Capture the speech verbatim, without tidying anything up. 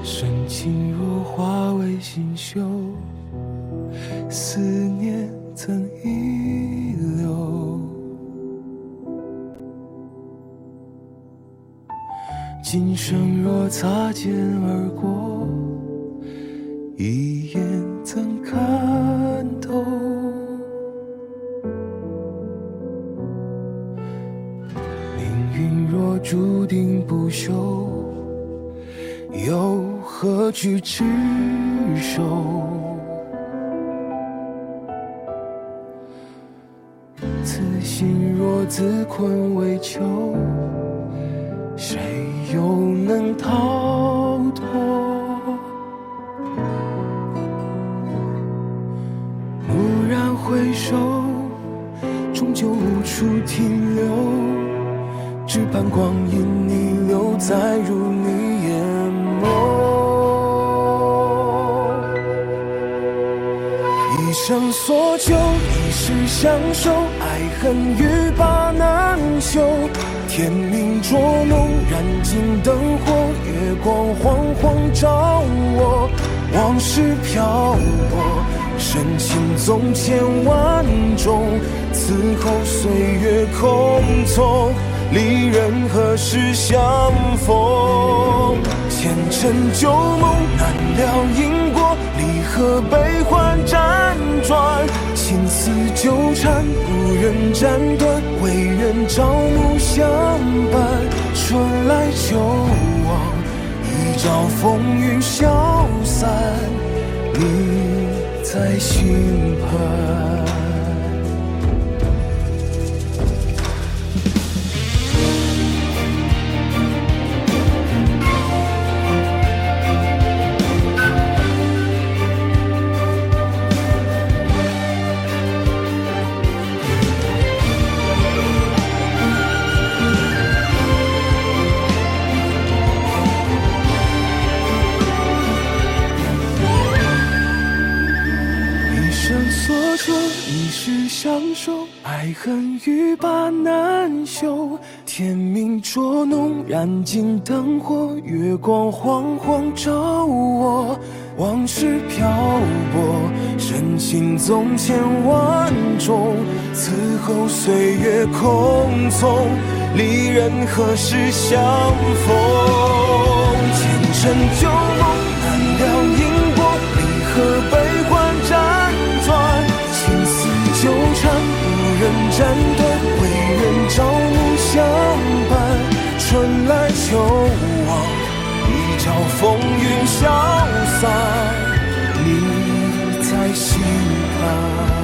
深情若化为锦绣，思念曾遗留。今生若擦肩而过，一眼怎看透？命运若注定不朽，又何惧执手？此心若自困为囚，谁又能逃脱？蓦然回首，终究无处停留，只盼光阴逆流，再入你眼眸。一生所求，一世相守，爱恨欲罢难休。天明捉弄，燃尽灯火，月光晃晃照我。往事漂泊，深情总千万种，此后岁月空匆，离人何时相逢？前尘旧梦，难料因果，离合悲欢辗转，情丝纠缠，不忍斩断，唯愿朝暮相伴，春来秋往，一朝风雨消散，你在心畔。一世相守，爱恨欲罢难休。天明捉弄，燃尽灯火，月光晃晃照我。往事漂泊，深情总千万种，此后岁月空匆，离人何时相逢？前尘旧梦，难料因果，离合悲欢辗转，情丝纠缠，不忍斩断，唯愿朝暮相伴，春来秋往，一朝风云消散，你在心畔。